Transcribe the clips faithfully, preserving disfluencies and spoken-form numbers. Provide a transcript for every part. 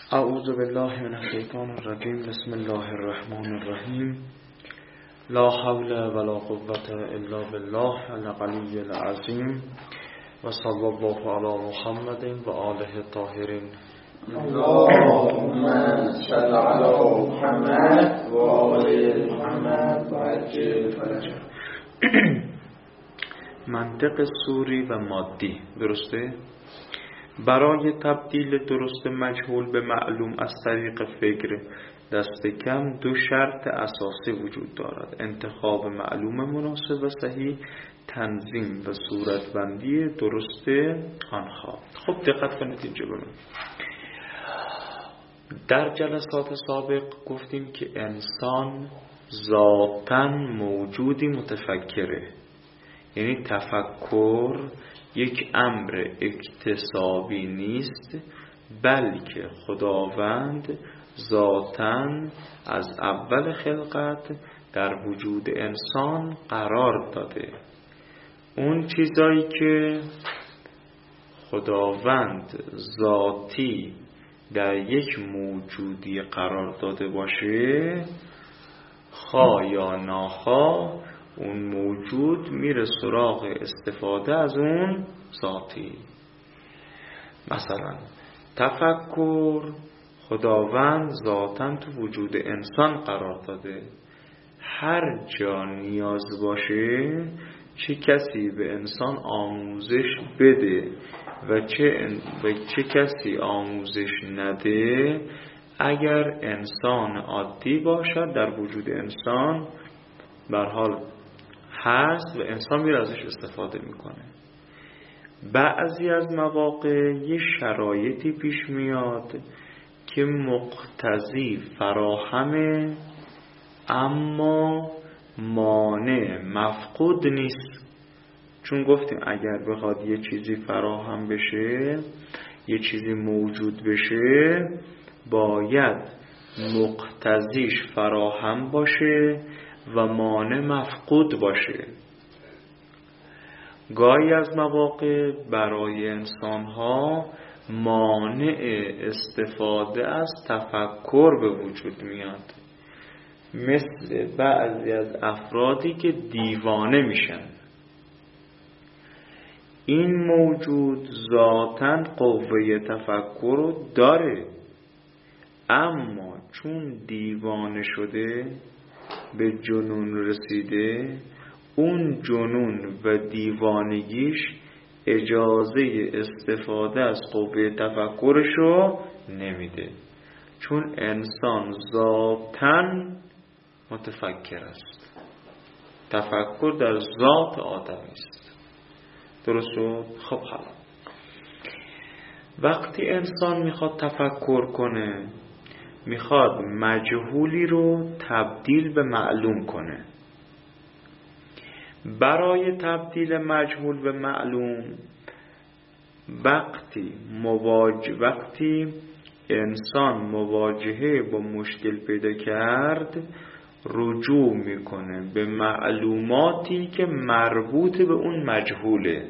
اعوذ بالله من الشیطان الرجیم. بسم الله الرحمن الرحیم. لا حول ولا قوة الا بالله العلی العظیم و صلی الله علی محمد و آله الطاهرین. اللهم صل علی محمد و آل محمد و عجل فرجه. منطق صوری و مادی، درسته؟ برای تبدیل درست مجهول به معلوم از طریق فکر دست کم دو شرط اساسی وجود دارد: انتخاب معلوم مناسب و صحیح، تنظیم و صورتبندی درست آنها. خب دقت کنید اینجا ببینید. در جلسات سابق گفتیم که انسان ذاتاً موجودی متفکره، یعنی تفکر یک امر اکتسابی نیست، بلکه خداوند ذاتاً از اول خلقت در وجود انسان قرار داده. اون چیزایی که خداوند ذاتی در یک موجودی قرار داده باشه، خواه یا ناخواه اون موجود میره سراغ استفاده از اون ذاتی. مثلا تفکر خداوند ذاتاً تو وجود انسان قرار داده. هر جا نیاز باشه چه کسی به انسان آموزش بده و چه, و چه کسی آموزش نده، اگر انسان عادی باشد در وجود انسان به هر حال هست و انسان میره ازش استفاده میکنه. بعضی از مواقع یه شرایطی پیش میاد که مقتضی فراهمه اما مانع مفقود نیست. چون گفتیم اگر بخواد یه چیزی فراهم بشه، یه چیزی موجود بشه، باید مقتضیش فراهم باشه و مانع مفقود باشه. گاهی از مواقع برای انسان‌ها مانع استفاده از تفکر به وجود میاد، مثل بعضی از افرادی که دیوانه میشن. این موجود ذاتاً قوه تفکر رو داره، اما چون دیوانه شده، به جنون رسیده، اون جنون و دیوانگیش اجازه استفاده از قوه تفکرشو نمیده، چون انسان ذاتاً متفکر است. تفکر در ذات آدمی است. درست شد؟ خب حالا وقتی انسان میخواد تفکر کنه، میخواد مجهولی رو تبدیل به معلوم کنه. برای تبدیل مجهول به معلوم، وقتی مواجه وقتی انسان مواجهه با مشکل پیدا کرد، رجوع میکنه به معلوماتی که مربوط به اون مجهوله.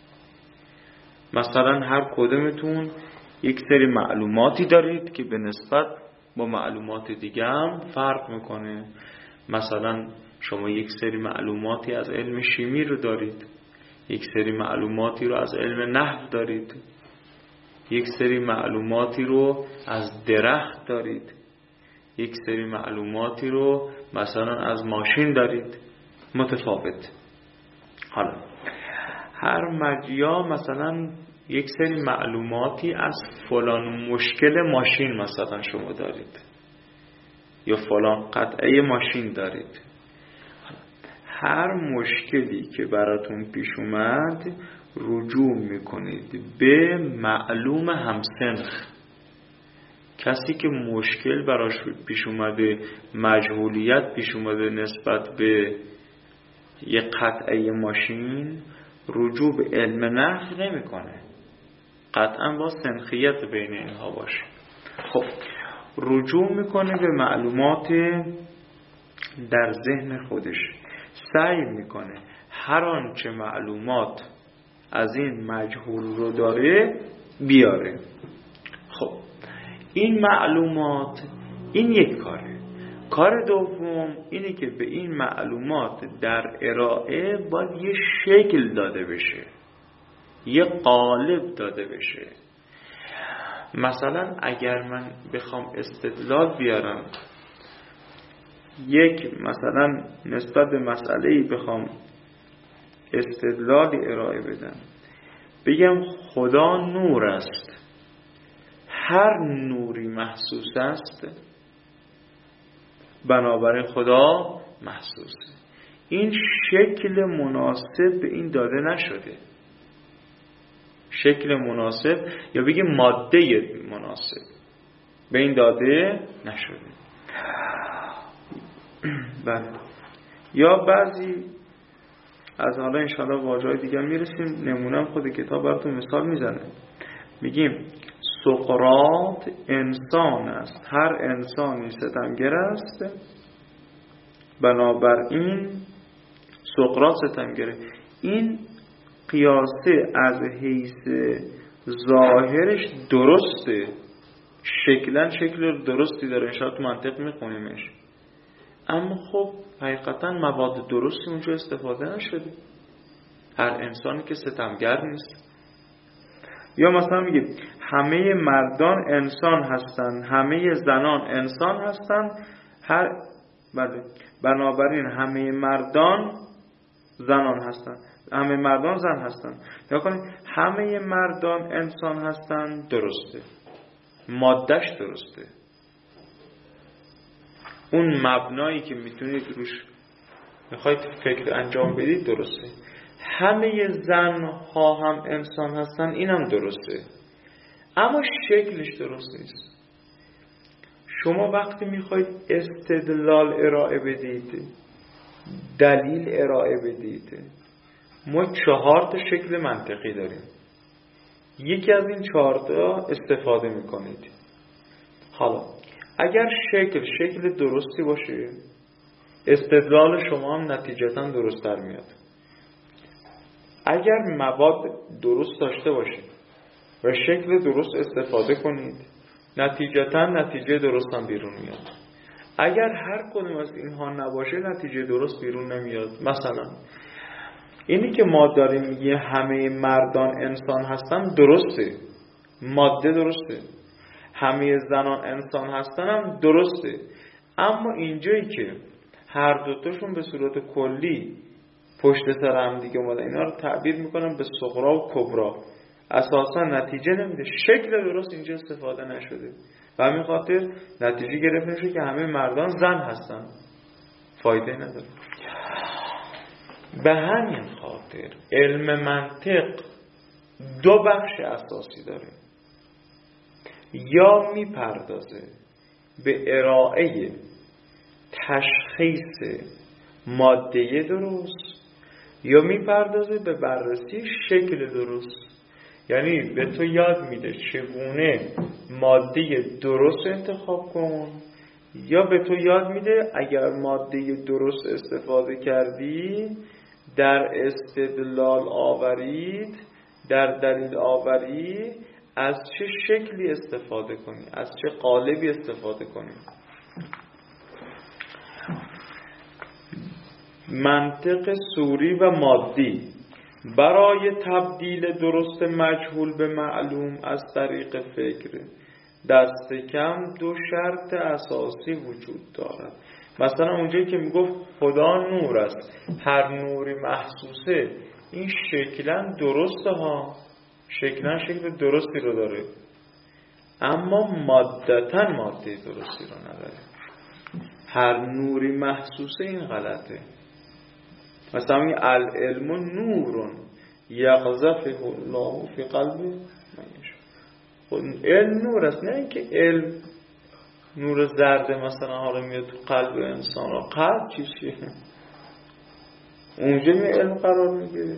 مثلا هر کدومتون یک سری معلوماتی دارید که به نسبت با معلومات دیگه هم فرق میکنه. مثلا شما یک سری معلوماتی از علم شیمی رو دارید، یک سری معلوماتی رو از علم نحو دارید، یک سری معلوماتی رو از درخت دارید، یک سری معلوماتی رو مثلا از ماشین دارید، متفاوت. حالا هر مجیا مثلا یک سری معلوماتی از فلان مشکل ماشین مثلا شما دارید یا فلان قطعه ماشین دارید. هر مشکلی که براتون پیش اومد رجوع میکنید به معلوم همسنخ. کسی که مشکل براش پیش اومده، مجهولیت پیش اومده نسبت به یک قطعه ماشین، رجوع به علم نحو نمیکنه، قطعا با سنخیت بین اینها باشه. خب رجوع میکنه به معلومات در ذهن خودش، سعی میکنه هر آنچه معلومات از این مجهول رو داره بیاره. خب این معلومات، این یک کاره. کار دوم اینه که به این معلومات در ارائه باید یه شکل داده بشه، یه قالب داده بشه. مثلا اگر من بخوام استدلال بیارم، یک مثلا نسبت به مسئله‌ای بخوام استدلالی ارائه بدم، بگم خدا نور است، هر نوری محسوس است، بنابراین خدا محسوسه. این شکل مناسب به این داده نشده، شکل مناسب یا بگیم ماده مناسب به این داده نشده. بله. یا بعضی از حالا انشاءالله واژه‌های دیگه میرسیم، نمونم خود کتاب براتون مثال میزنه. میگیم سقراط انسان است، هر انسانی ستمگر است، بنابراین سقراط ستمگره. این قیاسه از حیث ظاهرش درسته، شکلا شکل درستی داره، انشاءالله تو منطق میخونیمش، اما خب حقیقتا مواد درستی اونجا استفاده نشده. هر انسانی که ستمگر نیست. یا مثلا میگه همه مردان انسان هستند، همه زنان انسان هستند، هر بله بنابراین همه مردان زنان هستند، همه مردان زن هستند. یا کنید همه مردان انسان هستند، درسته، مادهش درسته، اون مبنایی که میتونید روش میخواید فکر انجام بدید درسته. همه زن ها هم انسان هستن، اینم درسته، اما شکلش درست نیست. شما وقتی میخواید استدلال ارائه بدید، دلیل ارائه بدید، ما چهار تا شکل منطقی داریم، یکی از این چهار تا استفاده میکنید. حالا اگر شکل شکل درستی باشه، استدلال شما هم نتیجتا درست در میاد. اگر مواد درست داشته باشید و شکل درست استفاده کنید، نتیجتا نتیجه درست هم بیرون میاد. اگر هر کدوم از اینها نباشه، نتیجه درست بیرون نمیاد. مثلا اینی که ما داریم میگه همه مردان انسان هستن، درسته، ماده درسته، همه زنان انسان هستن هم درسته، اما اینجایی که هر دوتاشون به صورت کلی پشت سر هم دیگه اومدن، اینا رو تعبیر میکنن به صغرا و کبرا، اساسا نتیجه نمیده، شکل درست اینجا استفاده نشده و همین خاطر نتیجه گرفته میشه که همه مردان زن هستن، فایده نداره. به همین خاطر علم منطق دو بخش اساسی داره، یا میپردازه به ارائه تشخیص ماده درست، یا میپردازه به بررسی شکل درست. یعنی به تو یاد میده چگونه ماده درست انتخاب کن، یا به تو یاد میده اگر ماده درست استفاده کردی، در استدلال آورید، در دلیل آوری، از چه شکلی استفاده کنی، از چه قالبی استفاده کنی. منطق صوری و مادی برای تبدیل درست مجهول به معلوم از طریق فکر، دست کم دو شرط اساسی وجود دارد. مثلا اونجایی که میگفت خدا نور است، هر نوری محسوسه، این شکلا درسته ها، شکلا شکل درستی رو داره، اما مادتا ماده درستی رو نداره. هر نوری محسوسه، این غلطه. مثلا میگه العلم نورون یقذفه الله فی قلبه من یشاء. علم نور است، نه اینکه علم نور زرد مثلا حالا میاد تو قلب انسان. رو قلب چیه؟ اونجا می علم قرار میگیره.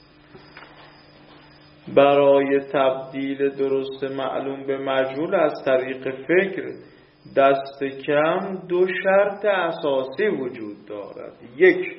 برای تبدیل درست معلوم به مجهول از طریق فکر، دست کم دو شرط اساسی وجود دارد. یک،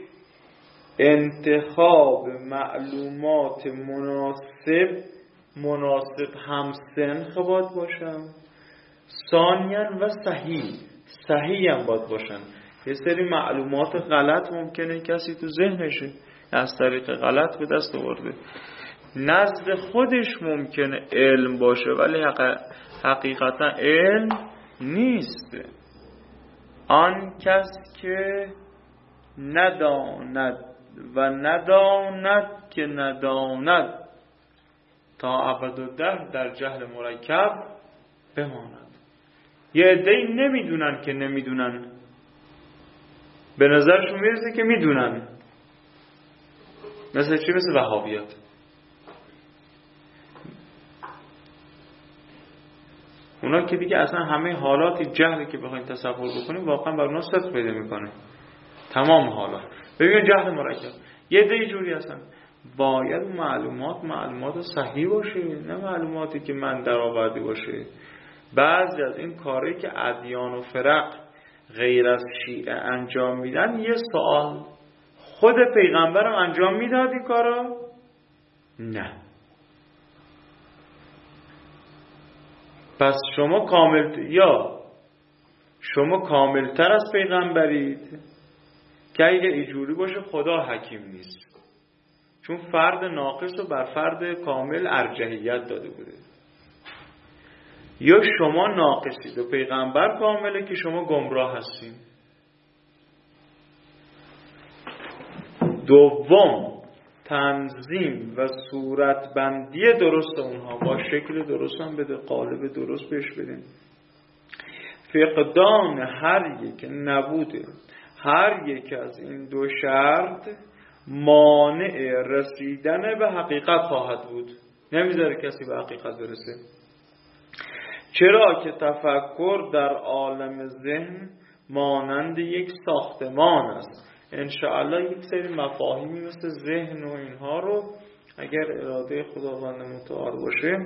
انتخاب معلومات مناسب، مناسب هم سنخ باید باشم، ثانیاً و صحیح، صحیح هم باید باشن. یه سری معلومات غلط ممکنه کسی تو ذهنشه از طریق غلط به دست آورده، نزد خودش ممکنه علم باشه ولی حقیقتا علم نیست. آن کس که نداند و نداند که نداند تا ابدالدهر در جهل مرکب بماند. یه عده‌ای نمیدونن که نمیدونن، به نظرشون میرسه که میدونن. مثل چی؟ مثل وهابیات. اونا که دیگه اصلا همه حالات جهلی که بخواین تصور بکنیم واقعا بر اونا صدق پیدا میکنه، تمام حالات. ببین جهل مرکب یه عده جوری هستن، باید معلومات معلومات صحیح باشه، نه معلوماتی که من در آوردی باشه. بعضی از این کاری که ادیان و فرق غیر از شیعه انجام میدن، یه سوال، خود پیغمبرم انجام میداد این کارا؟ نه. پس شما کامل یا شما کاملتر از پیغمبرید که اگه اینجوری باشه خدا حکیم نیست، چون فرد ناقص رو بر فرد کامل ارجحیت داده بوده. یا شما ناقصید و پیغمبر کامله که شما گمراه هستین. دوم، تنظیم و صورتبندی درست اونها، با شکل درست هم بده، قالب درست بهش بدین. فقدان هر یک نبوده هر یک از این دو شرط مانع رسیدن به حقیقت خواهد بود، نمیذاره کسی به حقیقت برسه. چرا که تفکر در عالم ذهن مانند یک ساختمان است. انشاءالله یک سری مفاهیمی مثل ذهن و اینها رو اگر اراده خداوند متعال باشه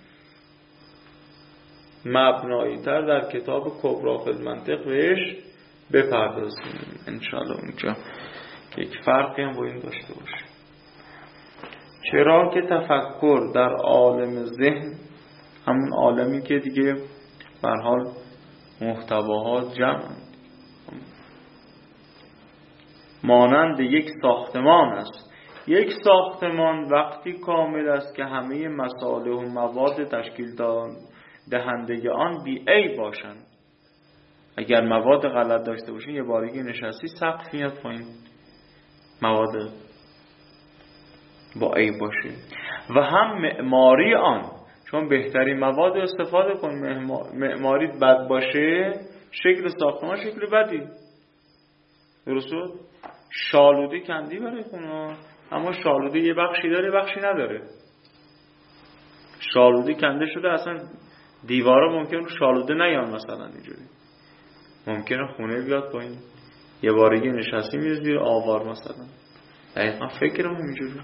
مبنایی تر در کتاب کبری فی المنطق بهش بپردازیم انشاءالله اونجا که یک فرقی هم با این داشته باشه. چرا که تفکر در عالم ذهن، همون عالمی که دیگه به هر حال محتواها جمع مانند یک ساختمان است. یک ساختمان وقتی کامل است که همه مصالح و مواد تشکیل دهنده آن بی عیب باشند. اگر مواد غلط داشته باشین یه بارگی نشستی سقف میاد پایین، مواد با عیب باشه. و هم معماری آن، چون بهترین مواد استفاده کن، معماری بد باشه شکل ساختمان شکل بدی. درسته؟ شالوده کندی برای خونه، اما شالوده یه بخشی داره بخشی نداره. شالوده کنده شده اصلا دیوارا ممکنه شالوده نیان، مثلا اینجوری ممکنه خونه بیاد پایین یه بارگی نشستی میز بیر آوار مثلا. دقیقا فکرم اینجوری.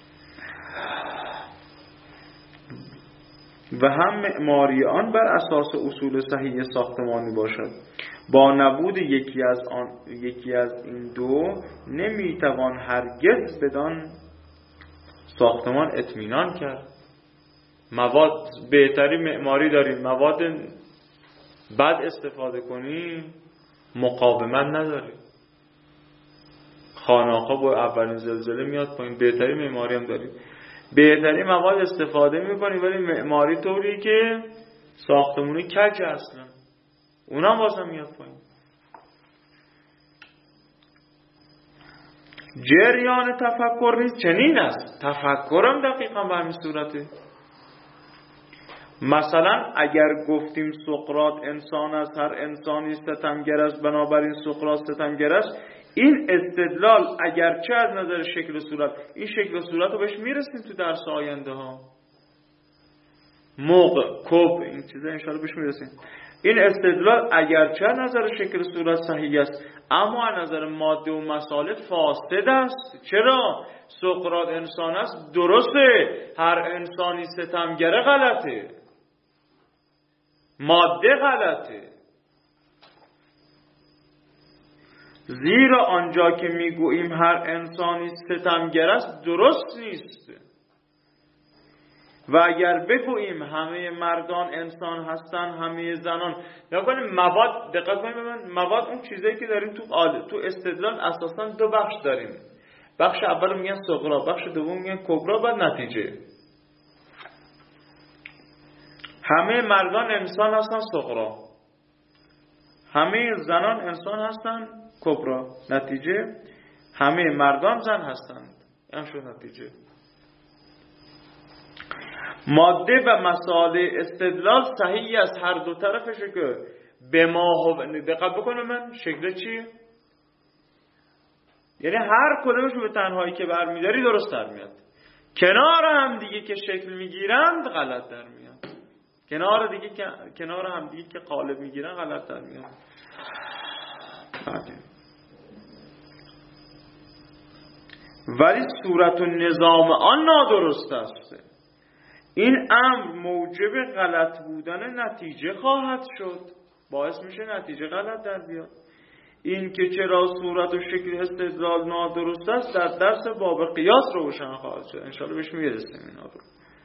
و هم معماری آن بر اساس اصول صحیح ساختمانی باشد. با نبود یکی از آن یکی از این دو نمیتوان هرگز بدان ساختمان اطمینان کرد. مواد بهتری معماری داریم، مواد بد استفاده کنی مقاومت نداری. خانه‌ها با اولین زلزله میاد پایین. بهتری معماری هم داریم، بهتری مواد استفاده میکنی ولی معماری طوری که ساختمونی کج اصلا اونم بازم میاد پایین. جریان تفکر نیست چنین است. تفکرم دقیقا به همین صورته. مثلا اگر گفتیم سقراط انسان است، هر انسانی ستمگر است، بنابراین سقراط ستمگر است، این استدلال اگرچه از نظر شکل و صورت، این شکل و صورت رو بهش میرسیم تو درس آینده ها، موقع کب این چیزا انشاءالله بهش میرسیم. این استدلال اگرچه از نظر شکل و صورت صحیح است، اما از نظر ماده و مسائل فاسد است. چرا؟ سقراط انسان است درسته، هر انسانی ستمگره غلطه، ماده غلطه. زیرا آنجا که میگوییم هر انسانی ستمگر است درست نیست. و اگر بگوییم همه مردان انسان هستن همه زنان، یا کنیم مواد، دقت کنیم ببین مواد اون چیزایی که داریم تو آل تو استدلال اساسا دو بخش داریم. بخش اول میگن صغرا، بخش دوم میگن کبرا. بعد نتیجه همه مردان انسان هستن صغرا، همه زنان انسان هستن کبرا. نتیجه همه مردان زن هستند. این شد نتیجه. ماده و مسائل استدلال صحیح از هر دو طرفشه که به ما دقت بکنه من شکل چیه، یعنی هر کدومش به تنهایی که برمیداری درست در میاد، کنار هم دیگه که شکل میگیرند غلط در میاد، کنار دیگه که کنار هم دیگه که قالب میگیرن غلط در میاد. ولی صورت و نظام آن نادرست است. این امر موجب غلط بودن نتیجه خواهد شد، باعث میشه نتیجه غلط در بیاد. این که چرا صورت و شکل استدلال نادرست است در درس باب قیاس روشن خواهد شد، انشاءالله بهش میرسیم اینا رو.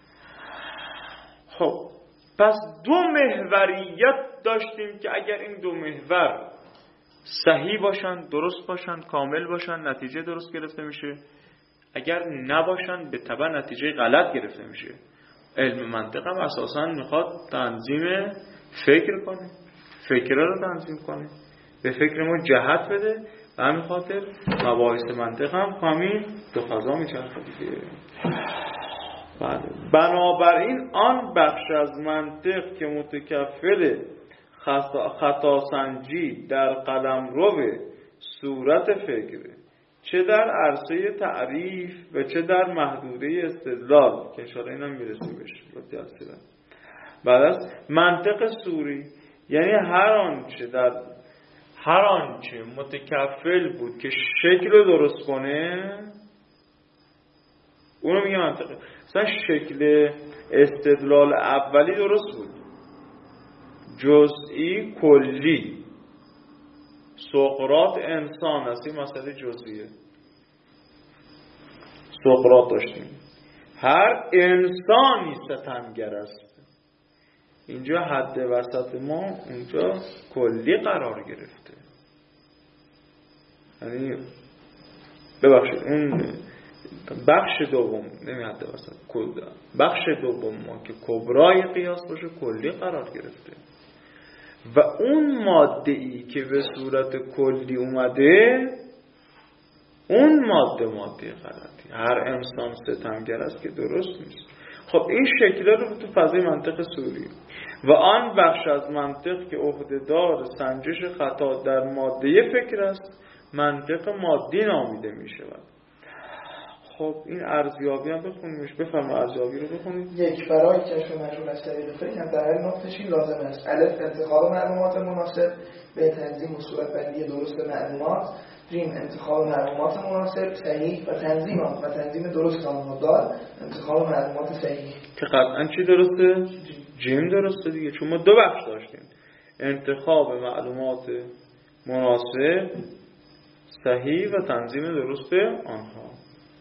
خب پس دو محوریت داشتیم که اگر این دو محور صحیح باشن، درست باشن، کامل باشن، نتیجه درست گرفته میشه. اگر نباشن به تبع نتیجه غلط گرفته میشه. علم منطق هم اساساً میخواد تنظیم فکر کنه، فکر رو تنظیم کنه، به فکر ما جهت بده و همین خاطر مباحث منطق هم کامل دو فضا میچرخه دیگه. بنابراین آن بخش از منطق که متکفل خطا سنجی در قلمرو صورت فکره، چه در عرصه تعریف و چه در محدوده استدلال که انشاءالله اینم میرسیم بهش. بعد از منطق صوری یعنی هر آنچه در هر آنچه متکفل بود که شکل رو درست کنه اونو میگه منطقه. مثلا شکل استدلال اولی درست بود، جزئی کلی، سقراط انسان است، این مسئله جزئیه. سقراط داشتیم هر انسانی ستمگر است، اینجا حد وسط ما اونجا کلی قرار گرفته. یعنی ببخشید اون بخش دوم نمی حد وسط کل بخش دوم ما که کبرای قیاس باشه کلی قرار گرفته و اون ماده ای که به صورت کلی اومده اون ماده ماده غلطی. هر انسان ستمگر است که درست نیست. خب این شکل رو تو فضای منطق سوری و آن بخش از منطق که عهده‌دار سنجش خطا در ماده فکر است منطق مادی نامیده می شود. خب این ارزیابی هم بخونیمش. بفرما ارزیابی رو بخونید. یک، برای کشف مجهول از طریق فکر هم در هر نقطه‌ای لازم است: الف انتخاب معلومات مناسب به تنظیم و صورتبندی درست معلومات، جیم انتخاب معلومات مناسب صحیح و تنظیم آن و تنظیم درست آن، دال انتخاب معلومات صحیح که قطعا چی درسته؟ جیم درسته دیگه، چون ما دو بخش داشتیم: انتخاب معلومات مناسب صحیح و تنظیم درست آنها.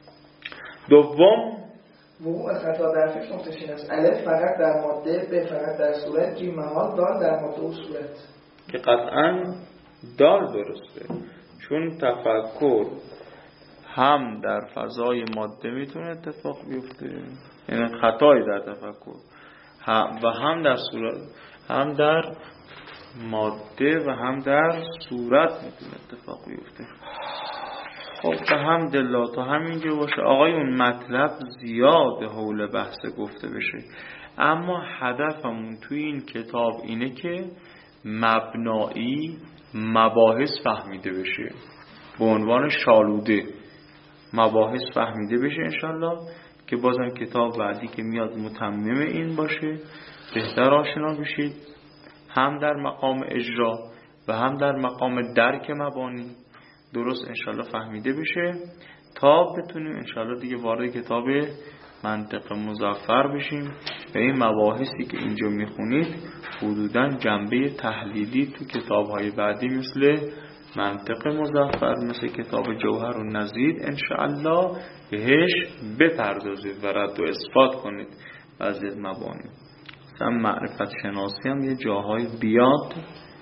دوم وقوع خطا در فکر نقطه‌چین است: الف فقط در ماده، ب فقط در صورت، جیم محال، دال در ماده و صورت. که قطعا دال درسته، چون تفکر هم در فضای ماده میتونه اتفاق بیفته، یعنی خطایی در تفکر، و هم در صورت، هم در ماده و هم در صورت میتونه اتفاق بیفته. خب به هم دلا تا همینجا باشه آقایون. مطلب زیاد حول بحث گفته بشه، اما هدفمون توی این کتاب اینه که مبنایی مباحث فهمیده بشه، به عنوان شالوده مباحث فهمیده بشه انشالله، که بازم کتاب بعدی که میاد متمم این باشه، بهتر آشنا بشید هم در مقام اجرا و هم در مقام درک مبانی درست انشالله فهمیده بشه تا بتونیم انشالله دیگه وارد کتاب منطق مظفر بشیم و این مباحثی که اینجا میخونید حدوداً جنبه تحلیلی تو کتاب‌های بعدی مثل منطق مظفر، مثل کتاب جوهر و نظیر انشاءالله بهش بپردازید و رد و اثبات کنید بعضی از مبانی. مثلا معرفت شناسی هم یه جاهای بیاد،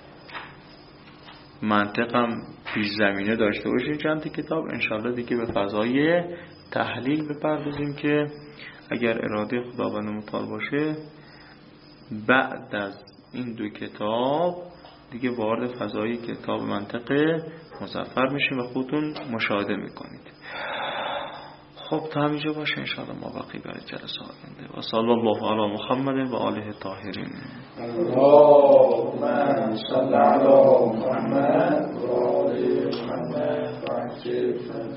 منطق هم پیش زمینه داشته باشه چند تا کتاب. انشالله دیگه به فضای تحلیل بپردازیم که اگر اراده خداوند متعال باشه بعد از این دو کتاب دیگه وارد فضای کتاب منطق مظفر میشیم و خودتون مشاهده میکنید. خب تا همینجا باشه انشاءالله، ما باقی برای جلسه آینده. و صلی الله علی محمد و آله الطاهرین. اللهم صل علی محمد و آل محمد.